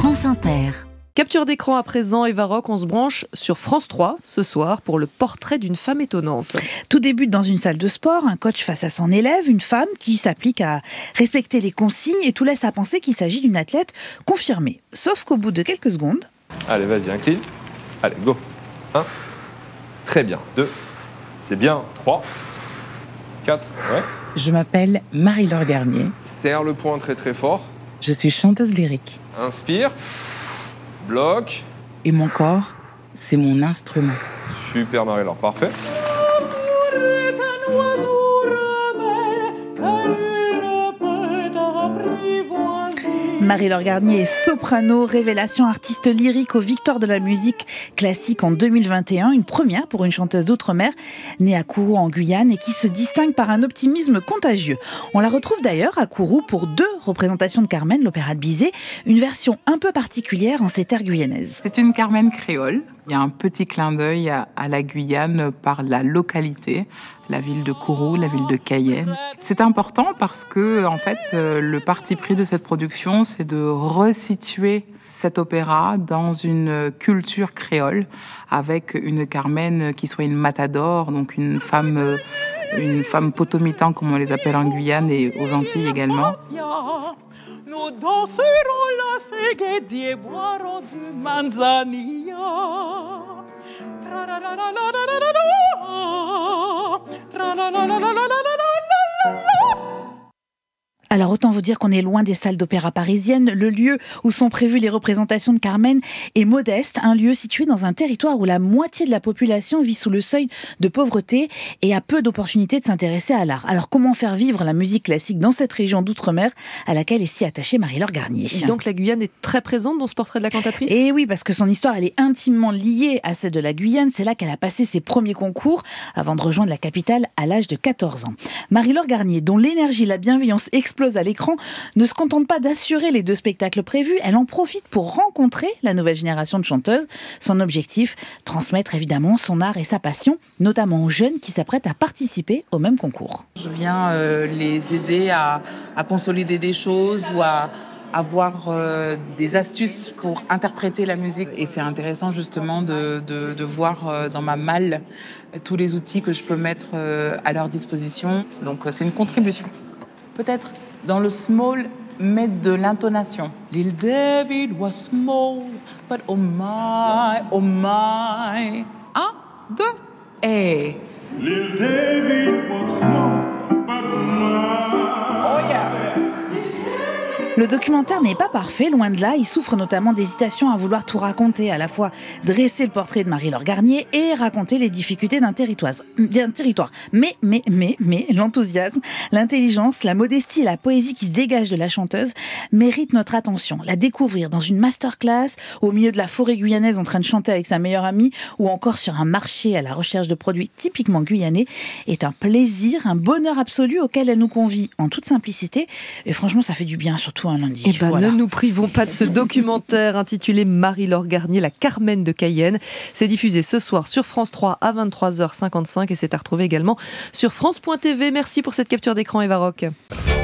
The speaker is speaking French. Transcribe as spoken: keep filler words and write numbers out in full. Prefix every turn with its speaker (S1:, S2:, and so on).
S1: France Inter.
S2: Capture d'écran à présent, Eva Rock, on se branche sur France trois ce soir pour le portrait d'une femme étonnante.
S3: Tout débute dans une salle de sport, un coach face à son élève, une femme qui s'applique à respecter les consignes et tout laisse à penser qu'il s'agit d'une athlète confirmée. Sauf qu'au bout de quelques secondes...
S4: Allez, vas-y, incline. Allez, go. Un. Très bien. Deux. C'est bien. Trois. Quatre. Ouais.
S5: Je m'appelle Marie-Laure Garnier.
S4: Serre le poing très très fort.
S5: Je suis chanteuse lyrique.
S4: Inspire. Bloc.
S5: Et mon corps, c'est mon instrument.
S4: Super Marie-Laure, parfait.
S3: Marie-Laure Garnier est soprano, révélation artiste lyrique aux Victoires de la musique classique en deux mille vingt et un, une première pour une chanteuse d'outre-mer, née à Kourou en Guyane et qui se distingue par un optimisme contagieux. On la retrouve d'ailleurs à Kourou pour deux représentations de Carmen, l'opéra de Bizet, une version un peu particulière en ces terres guyanaises.
S5: C'est une Carmen créole. Il y a un petit clin d'œil à, à la Guyane par la localité, la ville de Kourou, la ville de Cayenne. C'est important parce que, en fait, euh, le parti pris de cette production, c'est de resituer cet opéra dans une culture créole, avec une Carmen qui soit une matador, donc une femme, euh, une femme potomitan, comme on les appelle en Guyane et aux Antilles également.
S6: Nous danserons la ségédie et boirons du manzanilla.
S3: Alors autant vous dire qu'on est loin des salles d'opéra parisiennes. Le lieu où sont prévues les représentations de Carmen est modeste, un lieu situé dans un territoire où la moitié de la population vit sous le seuil de pauvreté et a peu d'opportunités de s'intéresser à l'art. Alors comment faire vivre la musique classique dans cette région d'outre-mer à laquelle est si attachée Marie-Laure Garnier?
S2: Donc la Guyane est très présente dans ce portrait de la cantatrice?
S3: Et oui, parce que son histoire elle est intimement liée à celle de la Guyane. C'est là qu'elle a passé ses premiers concours avant de rejoindre la capitale à l'âge de quatorze ans. Marie-Laure Garnier, dont l'énergie et la bienveillance explosent à l'écran, ne se contente pas d'assurer les deux spectacles prévus, elle en profite pour rencontrer la nouvelle génération de chanteuses. Son objectif, transmettre évidemment son art et sa passion, notamment aux jeunes qui s'apprêtent à participer au même concours.
S5: Je viens euh, les aider à, à consolider des choses ou à avoir euh, des astuces pour interpréter la musique. Et c'est intéressant justement de, de, de voir euh, dans ma malle tous les outils que je peux mettre euh, à leur disposition. Donc euh, c'est une contribution. Peut-être dans le small, mettre de l'intonation.
S6: Little David was small, but oh my, oh my.
S5: Un, deux, et...
S7: Little David was small, but oh my.
S5: Oh yeah.
S3: Le documentaire n'est pas parfait, loin de là. Il souffre notamment d'hésitation à vouloir tout raconter, à la fois dresser le portrait de Marie-Laure Garnier et raconter les difficultés d'un territoire. D'un territoire. Mais, mais, mais, mais, l'enthousiasme, l'intelligence, la modestie et la poésie qui se dégagent de la chanteuse méritent notre attention. La découvrir dans une masterclass, au milieu de la forêt guyanaise en train de chanter avec sa meilleure amie, ou encore sur un marché à la recherche de produits typiquement guyanais, est un plaisir, un bonheur absolu auquel elle nous convie en toute simplicité. Et franchement, ça fait du bien, surtout un lundi.
S2: Eh ben, voilà. Ne nous privons pas de ce documentaire intitulé Marie-Laure Garnier, la Carmen de Cayenne. C'est diffusé ce soir sur France trois à vingt-trois heures cinquante-cinq et c'est à retrouver également sur France point T V. Merci pour cette capture d'écran, Eva Rock.